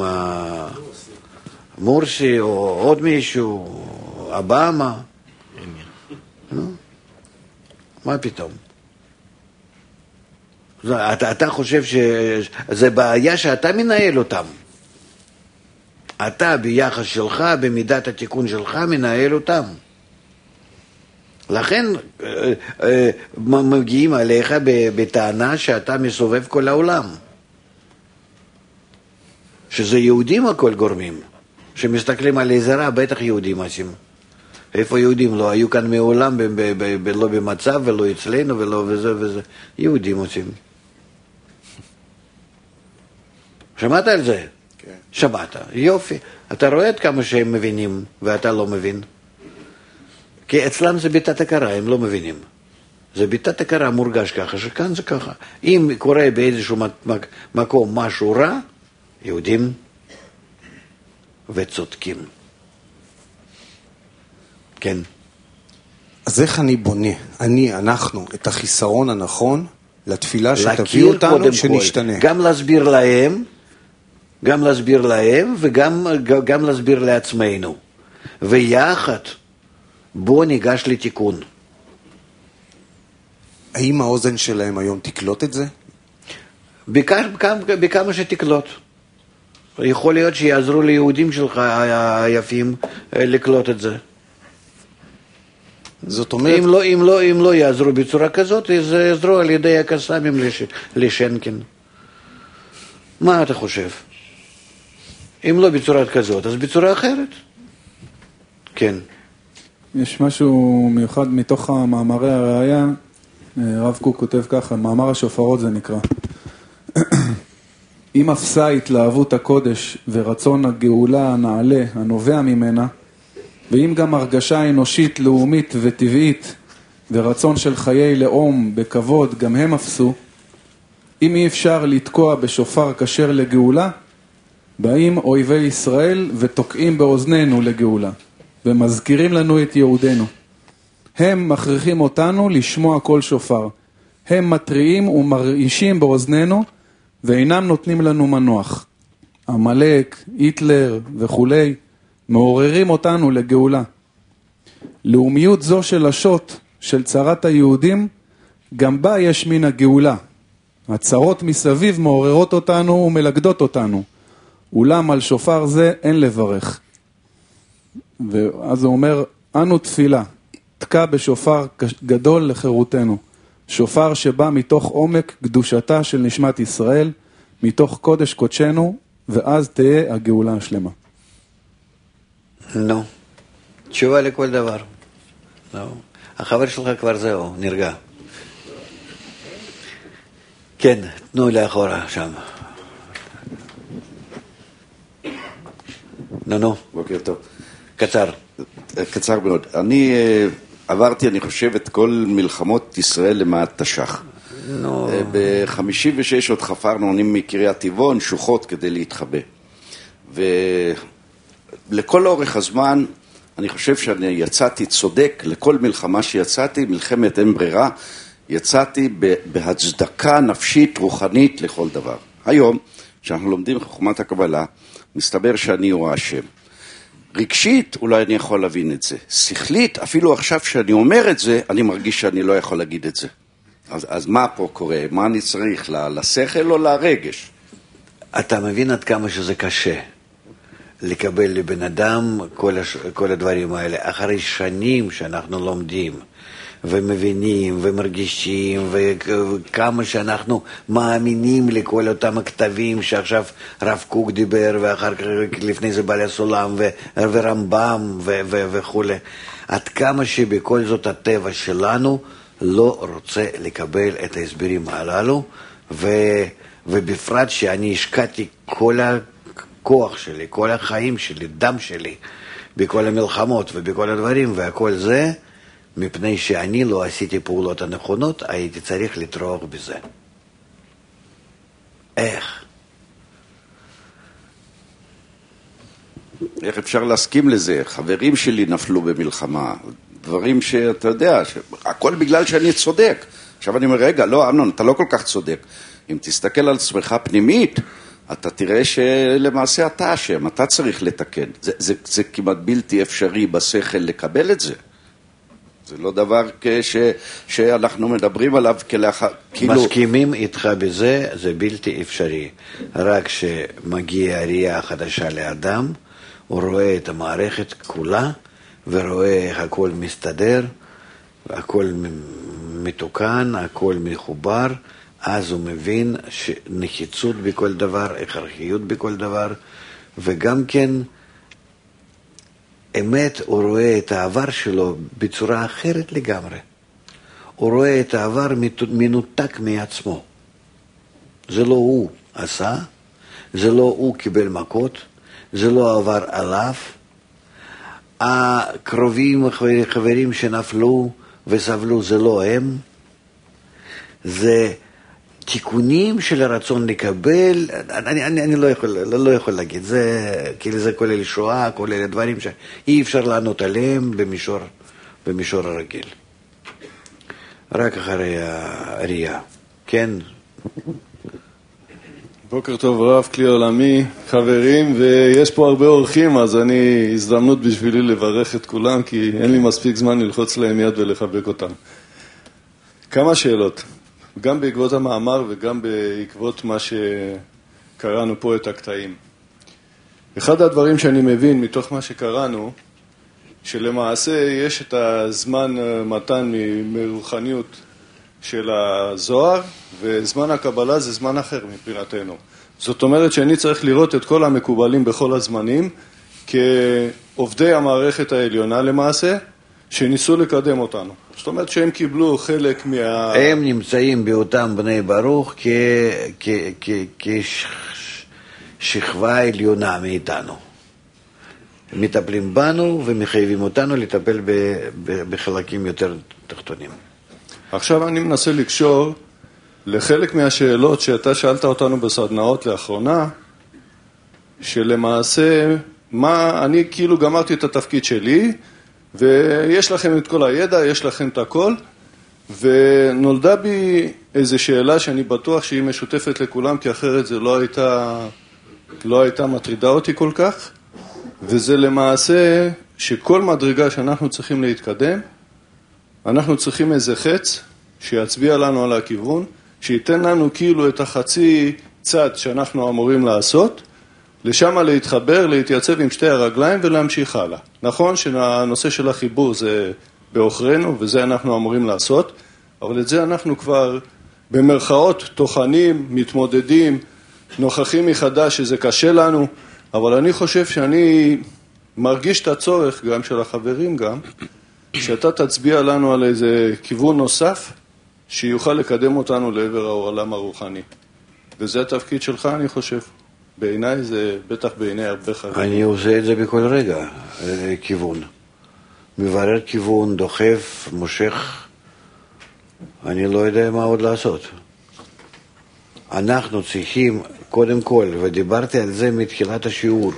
מורסי או עוד מישהו, אובמה. מה פתאום? אתה, אתה חושב שזה בעיה שאתה מנהל אותם. אתה ביחס שלך, במידת התיקון שלך, מנהל אותם. לכן מגיעים עליך בטענה שאתה מסובב כל העולם. שזה יהודים הכל גורמים. שמסתכלים על איזה רע, בטח יהודים עושים. איפה יהודים? לא היו כאן מעולם, לא במצב ולא אצלנו ולא וזה וזה. יהודים עושים. שמעת על זה? כן. שמעת. יופי. אתה רואה את כמה שהם מבינים ואתה לא מבין. כי אצלם זה ביטת הכרה, הם לא מבינים. זה ביטת הכרה מורגש ככה, שכאן זה ככה. אם קורה באיזשהו מקום משהו רע, יהודים וצודקים. כן. אז איך אני בונה, אני, אנחנו, את החיסרון הנכון לתפילה שתביא אותנו שנשתנה? גם להסביר להם, גם להסביר להם וגם גם להסביר לעצמנו. ויחד בוא ניגש לתיקון. האם האוזן שלהם היום תקלוט את זה? בכמה, בכמה שתקלוט. יכול להיות שיעזרו ליהודים שלך היפים לקלוט את זה. זאת אומרת... אם לא, אם לא, אם לא יעזרו בצורה כזאת, אז יעזרו על ידי הקסאמים לש... לשנקין. מה אתה חושב? אם לא בצורה כזאת, אז בצורה אחרת. כן. יש משהו מיוחד מתוך המאמרי הראייה, הרב קוק כותב ככה, מאמר השופרות זה נקרא. אם אפסה התלהבות הקודש ורצון הגאולה הנעלה הנובע ממנה, ואם גם הרגשה אנושית, לאומית וטבעית ורצון של חיי לאום בכבוד גם הם אפסו, אם אי אפשר לתקוע בשופר כשר לגאולה, באים אויבי ישראל ותוקעים באוזנינו לגאולה, ומזכירים לנו את יהודנו. הם מכריחים אותנו לשמוע כל שופר. הם מטריעים ומרעישים באוזנינו, ואינם נותנים לנו מנוח. המלאק, היטלר וכולי, מעוררים אותנו לגאולה. לאומיות זו של השוט, של צרת היהודים, גם בה יש מן הגאולה. הצרות מסביב מעוררות אותנו ומלגדות אותנו. אולם על שופר זה אין לברך. ואז הוא אומר, אנו תפילה, תקע בשופר גדול לחירותנו. שופר שבא מתוך עומק קדושתה של נשמת ישראל, מתוך קודש קודשנו, ואז תהיה הגאולה השלמה. נו, תשובה לכל דבר. נו, החבר שלך כבר זהו, נרגע. כן, תנו לאחורה שם. נו, נו. בוקר טוב. קצר. קצר מאוד. אני עברתי, אני חושב, את כל מלחמות ישראל למעט תש"ח. נו. ב-חמישים ושש עוד חפרנו, אני מקריית טבעון, שוחות כדי להתחבא. ולכל אורך הזמן, אני חושב שאני יצאתי צודק, לכל מלחמה שיצאתי, מלחמת אין ברירה, יצאתי בהצדקה נפשית, רוחנית לכל דבר. היום, כשאנחנו לומדים חוכמת הקבלה, מסתבר שאני הוא השם. רגשית, אולי אני יכול להבין את זה. שכלית, אפילו עכשיו שאני אומר את זה, אני מרגיש שאני לא יכול להגיד את זה. אז, אז מה פה קורה? מה אני צריך? לשכל או לרגש? אתה מבין עד כמה שזה קשה לקבל לבן אדם כל, הש... כל הדברים האלה, אחרי שנים שאנחנו לומדים ומבינים ומרגישים, וכמה שאנחנו מאמינים לכל אותם הכתבים שעכשיו רב קוק דיבר, ואחר כך לפני זה בעל הסולם ורמב"ם וכו'. עד כמה שבכל זאת הטבע שלנו לא רוצה לקבל את ההסברים הללו, ו, ובפרט שאני השקעתי כל הכוח שלי, כל החיים שלי, דם שלי, בכל המלחמות ובכל הדברים, והכל זה, מפני שאני לא עשיתי פעולות הנכונות, הייתי צריך לטרוח בזה. איך? איך אפשר להסכים לזה? חברים שלי נפלו במלחמה, דברים שאתה יודע, הכל בגלל שאני צודק. עכשיו אני אומר, רגע, לא, אמנון, אתה לא כל כך צודק. אם תסתכל על עצמך פנימית, אתה תראה שלמעשה אתה אשם, אתה צריך לתקן. זה, זה, זה כמעט בלתי אפשרי בשכל לקבל את זה. זה לא דבר ש, שאנחנו מדברים עליו כלאחר, כאילו... מסכימים איתך בזה, זה בלתי אפשרי. רק שמגיע ראייה חדשה לאדם, הוא רואה את המערכת כולה, ורואה איך הכל מסתדר, הכל מתוקן, הכל מחובר, אז הוא מבין שנחיצות בכל דבר, הכרחיות בכל דבר, וגם כן, אמת, הוא רואה את העבר שלו בצורה אחרת לגמרי. הוא רואה את העבר מנותק מעצמו. זה לא הוא עשה, זה לא הוא קיבל מכות, זה לא עבר עליו. הקרובים, חברים שנפלו וסבלו, זה לא הם. זה תיקונים של הרצון לקבל, אני, אני, אני לא, יכול, לא, לא יכול להגיד, זה, כאילו זה כולל שואה, כולל דברים שאי אפשר לענות עליהם במישור, במישור הרגיל. רק אחרי הראייה. כן? בוקר טוב רב, כלי עולמי, חברים, ויש פה הרבה אורחים, אז אני, הזדמנות בשבילי לברך את כולם, כי אין לי מספיק זמן ללחוץ להם יד ולחבק אותם. כמה שאלות. גם בעקבות המאמר וגם בעקבות מה שקראנו פה את הקטעים. אחד הדברים שאני מבין מתוך מה שקראנו, שלמעשה יש את הזמן מתן מרוחניות של הזוהר, וזמן הקבלה זה זמן אחר מבחינתנו. זאת אומרת שאני צריך לראות את כל המקובלים בכל הזמנים, כעובדי המערכת העליונה למעשה, שניסו לקדם אותנו. זאת אומרת שהם קיבלו חלק מה... הם נמצאים באותם בני ברוך כשכבה עליונה מאיתנו. מטפלים בנו ומחייבים אותנו לטפל בחלקים יותר תחתונים. עכשיו אני מנסה לקשור לחלק מהשאלות שאתה שאלת אותנו בסדנאות לאחרונה, שלמעשה, מה, אני כאילו גמרתי את התפקיד שלי, ויש לכם את כל הידע, יש לכם את הכל, ונולדה בי איזו שאלה שאני בטוח שהיא משותפת לכולם, כי אחרת זה לא הייתה, לא הייתה מטרידה אותי כל כך, וזה למעשה שכל מדרגה שאנחנו צריכים להתקדם, אנחנו צריכים איזה חץ שיצביע לנו על הכיוון, שייתן לנו כאילו את החצי צד שאנחנו אמורים לעשות, לשם להתחבר, להתייצב עם שתי הרגליים ולהמשיך הלאה. נכון שהנושא של החיבור זה באוכרנו, וזה אנחנו אמורים לעשות, אבל את זה אנחנו כבר במרכאות תוכנים, מתמודדים, נוכחים מחדש שזה קשה לנו, אבל אני חושב שאני מרגיש את הצורך, גם של החברים גם, שאתה תצביע לנו על איזה כיוון נוסף, שיוכל לקדם אותנו לעבר העולם הרוחני. וזה התפקיד שלך, אני חושב. בעיניי זה בטח בעיני הרבה חברים. אני עושה את זה בכל רגע, כיוון. מברר כיוון, דוחף, מושך. אני לא יודע מה עוד לעשות. אנחנו צריכים, קודם כל, ודיברתי על זה מתחילת השיעור,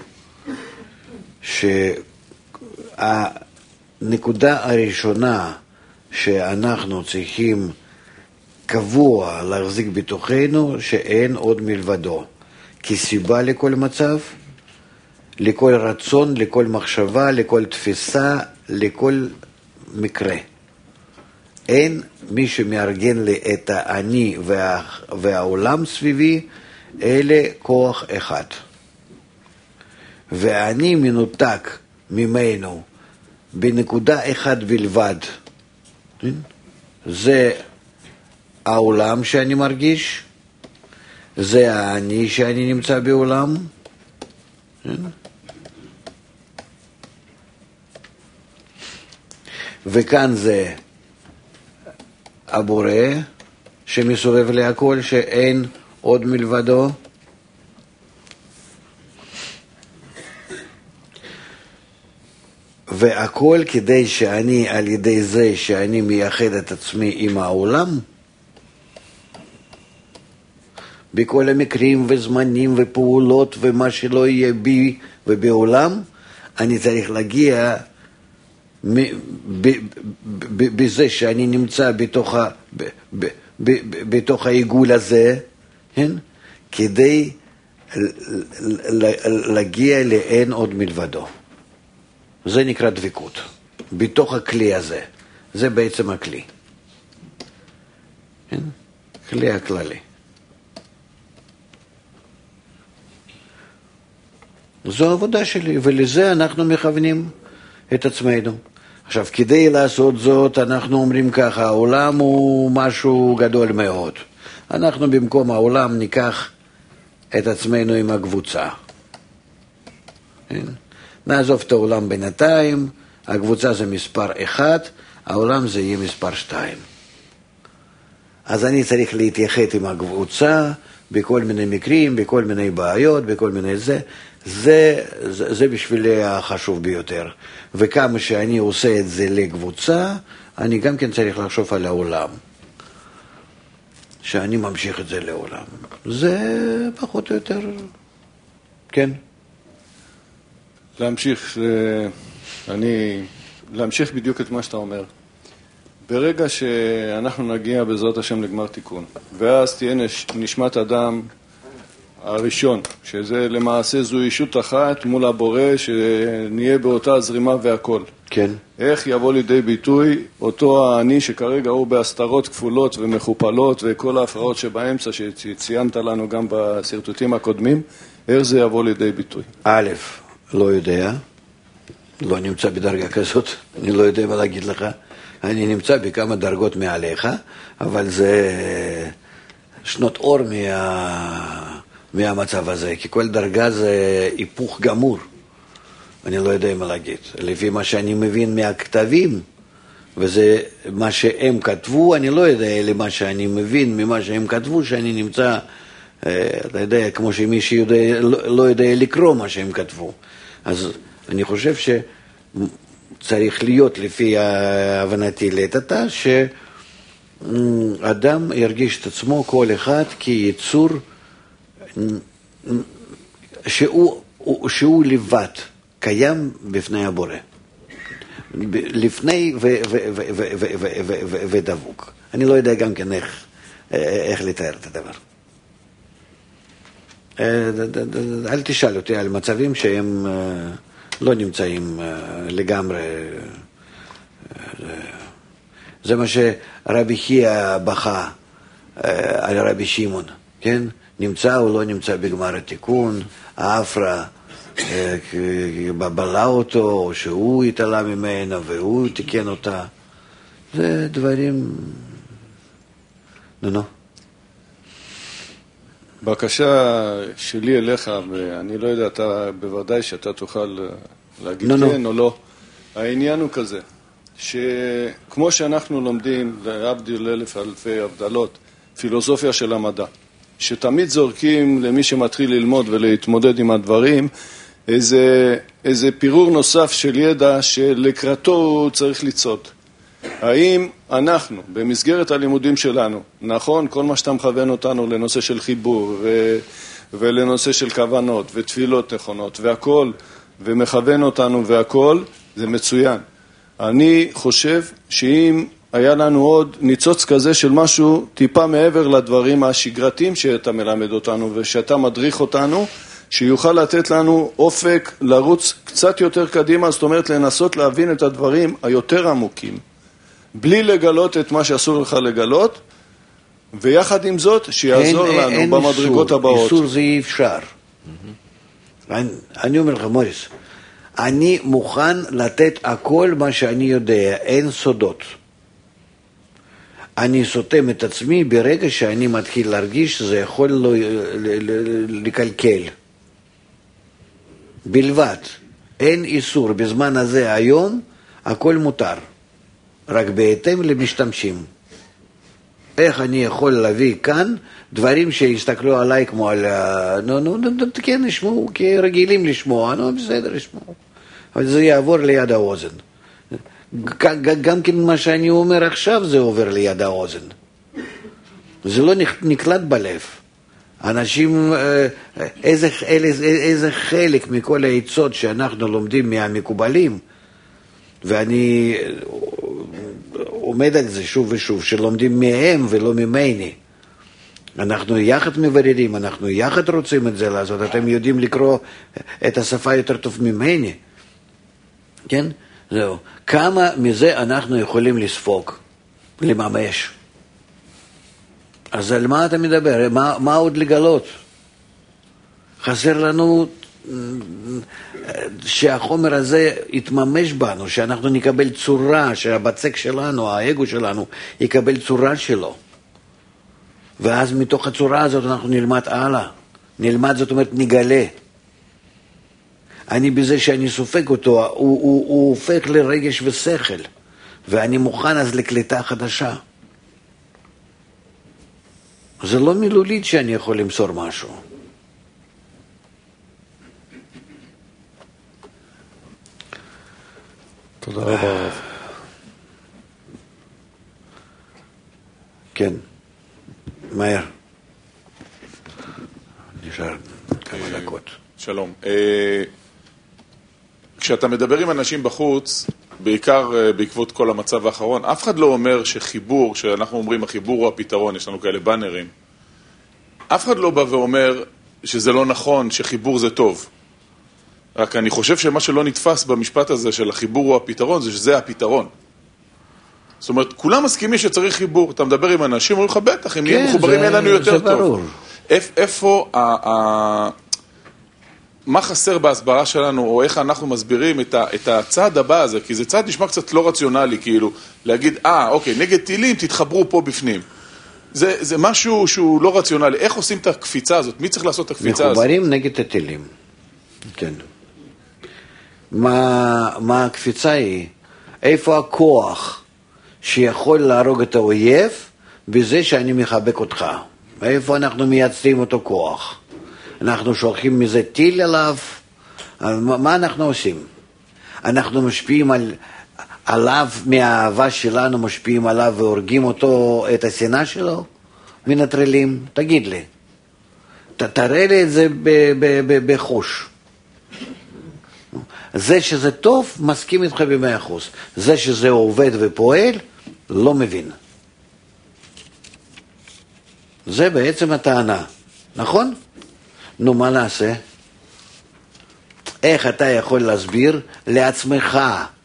שהנקודה הראשונה שאנחנו צריכים קבוע להחזיק בתוכנו, שאין עוד מלבדו. כסיבה לכל מצב, לכל רצון, לכל מחשבה, לכל תפיסה, לכל מקרה. אין מי שמארגן לי את האני וה, והעולם סביבי, אלה כוח אחד. ואני מנותק ממנו בנקודה אחת בלבד, זה העולם שאני מרגיש, זה האני שאני נמצא בעולם, וכאן זה הבורא שמסובב לי הכל, שאין עוד מלבדו. והכל כדי שאני, על ידי זה שאני מייחד את עצמי עם העולם, בכל המקרים וזמנים ופעולות ומה שלא יהיה בי ובעולם, אני צריך להגיע בזה שאני נמצא בתוך, ה, ב, ב, ב, ב, בתוך העיגול הזה, כן? כדי להגיע לאין עוד מלבדו. זה נקרא דבקות, בתוך הכלי הזה. זה בעצם הכלי. כן? כלי הכללי. זו העבודה שלי, ולזה אנחנו מכוונים את עצמנו. עכשיו, כדי לעשות זאת, אנחנו אומרים ככה, העולם הוא משהו גדול מאוד. אנחנו במקום העולם ניקח את עצמנו עם הקבוצה. כן? נעזוב את העולם בינתיים, הקבוצה זה מספר אחד, העולם זה יהיה מספר שתיים. אז אני צריך להתייחד עם הקבוצה בכל מיני מקרים, בכל מיני בעיות, בכל מיני זה. זה, זה, זה בשבילי החשוב ביותר. וכמה שאני עושה את זה לקבוצה, אני גם כן צריך לחשוב על העולם. שאני ממשיך את זה לעולם. זה פחות או יותר, כן. להמשיך, אני, להמשיך בדיוק את מה שאתה אומר. ברגע שאנחנו נגיע בעזרת השם לגמר תיקון, ואז תהיה נשמת אדם הראשון, שזה למעשה זו אישות אחת מול הבורא, שנהיה באותה זרימה והכל. כן. איך יבוא לידי ביטוי אותו האני שכרגע הוא בהסתרות כפולות ומכופלות, וכל ההפרעות שבאמצע שציינת לנו גם בסרטוטים הקודמים, איך זה יבוא לידי ביטוי? א', לא יודע, לא נמצא בדרגה כזאת, אני לא יודע מה להגיד לך. אני נמצא בכמה דרגות מעליך, אבל זה שנות אור מה... מהמצב הזה, כי כל דרגה זה היפוך גמור. אני לא יודע מה להגיד. לפי מה שאני מבין מהכתבים, וזה מה שהם כתבו, אני לא יודע למה שאני מבין ממה שהם כתבו, שאני נמצא, אתה יודע, כמו שמישהו יודע, לא יודע לקרוא מה שהם כתבו. אז אני חושב שצריך להיות, לפי הבנתי לטאטה, שאדם ירגיש את עצמו כל אחד כיצור שהוא, שהוא לבד, קיים בפני הבורא. לפני ודבוק. אני לא יודע גם כן איך, איך לתאר את הדבר. אל תשאל אותי על מצבים שהם לא נמצאים לגמרי. זה מה שרבי חייא בכה על רבי שמעון, כן? נמצא או לא נמצא בגמר התיקון, האפרה בלה אותו, או שהוא התעלה ממנה והוא תיקן אותה. זה דברים... נו, נו. בקשה שלי אליך, ואני לא יודע, אתה בוודאי שאתה תוכל להגיד נו, כן נו. או לא. העניין הוא כזה, שכמו שאנחנו לומדים, להבדיל אלף אלפי הבדלות, פילוסופיה של המדע, שתמיד זורקים למי שמתחיל ללמוד ולהתמודד עם הדברים, איזה, איזה פירור נוסף של ידע שלקראתו הוא צריך לצעוד. האם אנחנו, במסגרת הלימודים שלנו, נכון, כל מה שאתה מכוון אותנו לנושא של חיבור ו, ולנושא של כוונות ותפילות נכונות והכל, ומכוון אותנו והכל, זה מצוין. אני חושב שאם היה לנו עוד ניצוץ כזה של משהו טיפה מעבר לדברים השגרתיים שאתה מלמד אותנו ושאתה מדריך אותנו, שיוכל לתת לנו אופק לרוץ קצת יותר קדימה, זאת אומרת לנסות להבין את הדברים היותר עמוקים, בלי לגלות את מה שאסור לך לגלות, ויחד עם זאת שיעזור אין, לנו אין במדרגות איסור, הבאות. איסור זה אי אפשר. Mm-hmm. אני, אני אומר לך מוריס, אני מוכן לתת הכל מה שאני יודע, אין סודות. אני סותם את עצמי ברגע שאני מתחיל להרגיש שזה יכול לא, לקלקל. בלבד. אין איסור. בזמן הזה היום הכל מותר. רק בהתאם למשתמשים. איך אני יכול להביא כאן דברים שיסתכלו עליי כמו על... נו, נו, נו, כן, ישמעו, כי רגילים לשמוע, נו, בסדר, ישמעו. אבל זה יעבור ליד האוזן. גם כן מה שאני אומר עכשיו זה עובר ליד האוזן. זה לא נקלט בלב. אנשים, איזה, איזה, איזה חלק מכל העצות שאנחנו לומדים מהמקובלים, ואני עומד על זה שוב ושוב, שלומדים מהם ולא ממני. אנחנו יחד מבררים, אנחנו יחד רוצים את זה לעשות, אתם יודעים לקרוא את השפה יותר טוב ממני. כן? זהו. כמה מזה אנחנו יכולים לספוג, לממש? אז על מה אתה מדבר? מה, מה עוד לגלות? חסר לנו שהחומר הזה יתממש בנו, שאנחנו נקבל צורה, שהבצק שלנו, האגו שלנו, יקבל צורה שלו. ואז מתוך הצורה הזאת אנחנו נלמד הלאה. נלמד, זאת אומרת, נגלה. אני בזה שאני סופג אותו, הוא, הוא, הוא הופך לרגש ושכל, ואני מוכן אז לקליטה חדשה. זה לא מילולית שאני יכול למסור משהו. תודה רבה רב. כן, מהר. נשאר כמה דקות. שלום. כשאתה מדבר עם אנשים בחוץ, בעיקר בעקבות כל המצב האחרון, אף אחד לא אומר שחיבור, שאנחנו אומרים החיבור הוא הפתרון, יש לנו כאלה בנרים, אף אחד לא בא ואומר שזה לא נכון, שחיבור זה טוב. רק אני חושב שמה שלא נתפס במשפט הזה של החיבור הוא הפתרון, זה שזה הפתרון. זאת אומרת, כולם מסכימים שצריך חיבור. אתה מדבר עם אנשים, אומרים לך, בטח, אם נהיה מחוברים יהיה לנו יותר טוב. איפה, מה חסר בהסברה שלנו, או איך אנחנו מסבירים את הצעד הבא הזה, כי זה צעד נשמע קצת לא רציונלי, כאילו, להגיד, אה, אוקיי, נגד טילים, תתחברו פה בפנים. זה, זה משהו שהוא לא רציונלי. איך עושים את הקפיצה הזאת? מי צריך לעשות את הקפיצה הזאת? מחוברים נגד הטילים. כן. מה, מה הקפיצה היא? איפה הכוח שיכול להרוג את האויב בזה שאני מחבק אותך? איפה אנחנו מייצרים אותו כוח? אנחנו שולחים מזה טיל אליו? מה, מה אנחנו עושים? אנחנו משפיעים על, עליו, מהאהבה שלנו משפיעים עליו והורגים אותו, את השנאה שלו? מנטרלים? תגיד לי. ת, תראה לי את זה בחוש. זה שזה טוב, מסכים איתך במאה אחוז. זה שזה עובד ופועל, לא מבין. זה בעצם הטענה, נכון? נו, מה נעשה? איך אתה יכול להסביר לעצמך,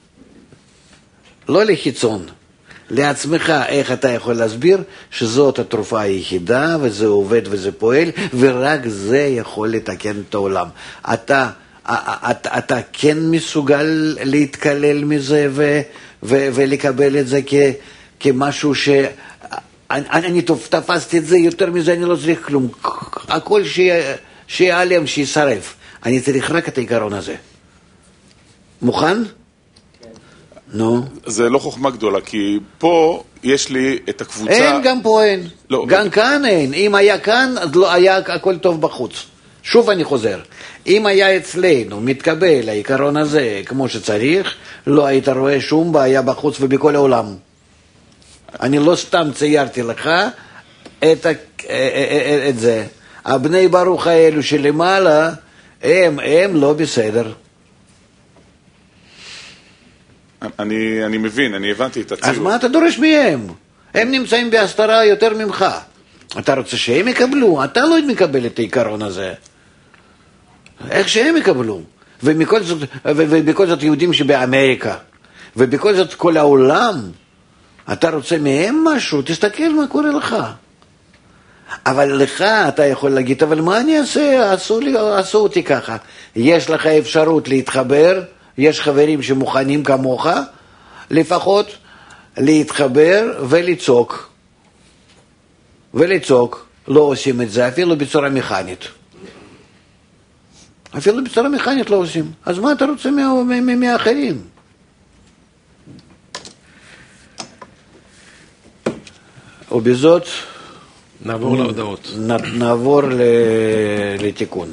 לא לחיצון, לעצמך, איך אתה יכול להסביר שזאת התרופה היחידה, וזה עובד וזה פועל, ורק זה יכול לתקן את העולם. אתה... אתה, אתה כן מסוגל להתקלל מזה ו, ו, ולקבל את זה כ, כמשהו ש... אני, אני תפסתי את זה, יותר מזה אני לא צריך כלום. הכל שיעלם, שישרף. אני צריך רק את העיקרון הזה. מוכן? כן. נו. זה לא חוכמה גדולה, כי פה יש לי את הקבוצה... אין, גם פה אין. לא, גם לא. כאן אין. אם היה כאן, אז לא היה הכל טוב בחוץ. שוב אני חוזר, אם היה אצלנו מתקבל העיקרון הזה כמו שצריך, לא היית רואה שום בעיה בחוץ ובכל העולם. אני לא סתם ציירתי לך את, את זה. הבני ברוך האלו שלמעלה, הם, הם לא בסדר. אני, אני מבין, אני הבנתי את הציור. אז מה אתה דורש מהם? הם נמצאים בהסתרה יותר ממך. אתה רוצה שהם יקבלו? אתה לא מקבל את העיקרון הזה. איך שהם יקבלו? ומכל זאת, ובכל זאת יהודים שבאמריקה, ובכל זאת כל העולם, אתה רוצה מהם משהו? תסתכל מה קורה לך. אבל לך אתה יכול להגיד, אבל מה אני אעשה? עשו, לי, עשו אותי ככה. יש לך אפשרות להתחבר, יש חברים שמוכנים כמוך, לפחות להתחבר ולצעוק. ולצעוק, לא עושים את זה אפילו בצורה מכנית. אפילו בצורה מכנית לא עושים. אז מה אתה רוצה מהאחרים? ובזאת נעבור להודעות. נעבור לתיקון.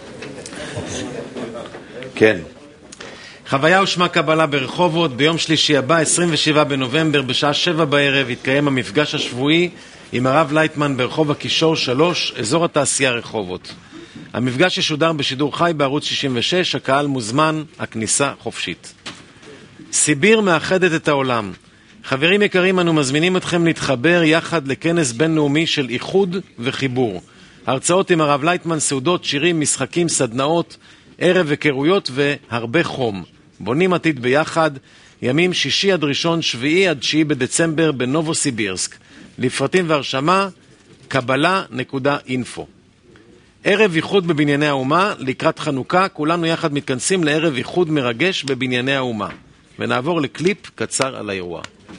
כן. חוויה ושמה קבלה ברחובות. ביום שלישי הבא, עשרים ושבעה בנובמבר, בשעה שבע בערב, יתקיים המפגש השבועי עם הרב לייטמן ברחוב הקישור שלוש, אזור התעשייה רחובות. המפגש ישודר בשידור חי בערוץ שישים ושש, הקהל מוזמן, הכניסה חופשית. סיביר מאחדת את העולם. חברים יקרים, אנו מזמינים אתכם להתחבר יחד לכנס בינלאומי של איחוד וחיבור. הרצאות עם הרב לייטמן, סעודות, שירים, משחקים, סדנאות, ערב וקרויות והרבה חום. בונים עתיד ביחד, ימים שישי עד ראשון, שביעי עד תשיעי בדצמבר בנובוסיבירסק. לפרטים והרשמה, קבלה נקודה אינפו. ערב איחוד בבנייני האומה, לקראת חנוכה, כולנו יחד מתכנסים לערב איחוד מרגש בבנייני האומה. ונעבור לקליפ קצר על האירוע.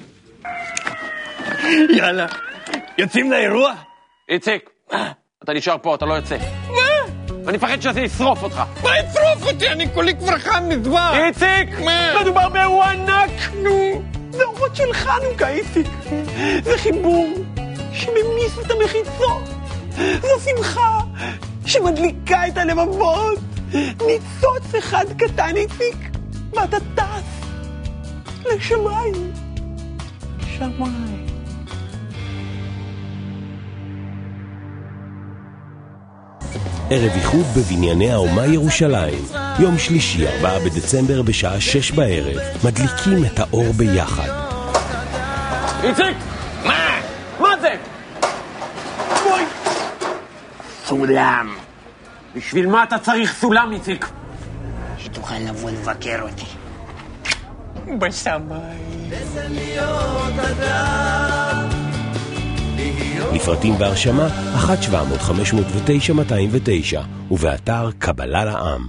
יאללה, יוצאים לאירוע? איציק, אתה נשאר פה, אתה לא יוצא. מה? אני מפחד שזה ישרוף אותך. מה ישרוף אותי? אני כולי כבר חם מדבר. איציק, מה? מדובר באירוע ענק. נו, זה אורות של חנוכה, איציק. זה חיבור שממיס את המחיצות. זו שמחה שמדליקה את הלבבות. ניצוץ אחד קטן, איציק, ואתה טס לשמיים. שמיים. ערב איחוד בבנייני האומה ירושלים, יום שלישי ארבעה בדצמבר בשעה שש בערב, מדליקים את האור ביחד. איציק! מה? מה זה? בואי! סולם. בשביל מה אתה צריך סולם, איציק? שתוכל לבוא לבקר אותי. בשמיים. לפרטים והרשמה אחת שבע מאות חמש מאות ותשע מאתיים ותשע ובאתר קבלה לעם.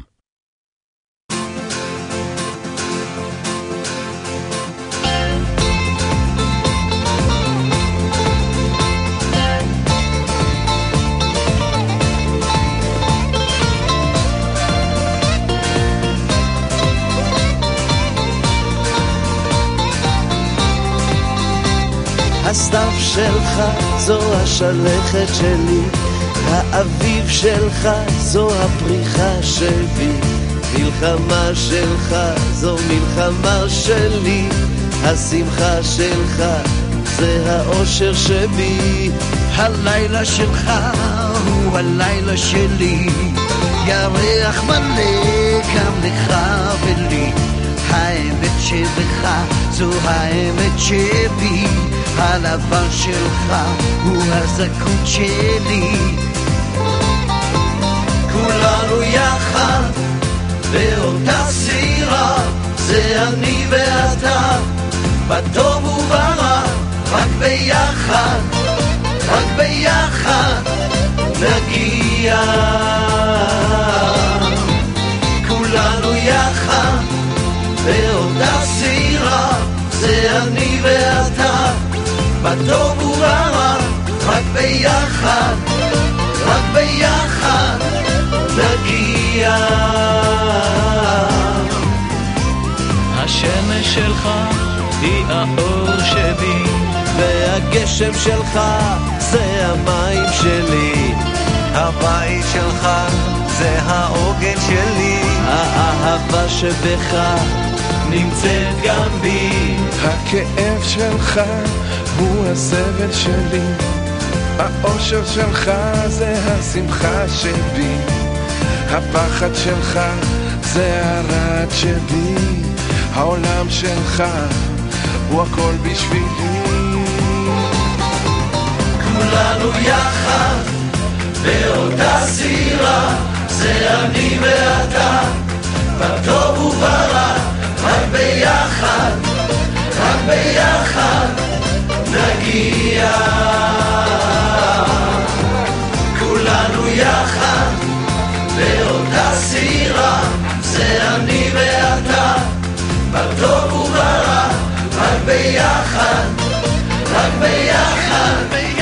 הסתיו שלך זו השלכת שלי, האביב שלך זו הפריחה שלי, מלחמה שלך זו מלחמה שלי, השמחה שלך זה האושר שבי, הלילה שלך הוא הלילה שלי, ירח מלא גם לך ולי, האמת שבך זו האמת שבי, הלבן שלך הוא הזכות שלי, כולנו יחד באותה סירה, זה אני ואתה, בטוב וברע, רק ביחד, רק ביחד נגיע, כולנו יחד באותה סירה, זה אני ואתה, בטוב וברע, רק ביחד, רק ביחד נגיע. השמש שלך היא האור שבי, והגשם שלך זה המים שלי, הבית שלך זה העוגן שלי, האהבה שבך נמצאת גם בי, הכאב שלך הוא הסבל שלי, האושר שלך זה השמחה שבי, הפחד שלך זה הרעד שבי, העולם שלך הוא הכל בשבילי, כולנו יחד באותה סירה, זה אני ואתה, בטוב וברע, רק ביחד, רק ביחד נגיע, כולנו יחד באותה סירה, זה אני ואתה, בטוב וברע, רק ביחד, רק ביחד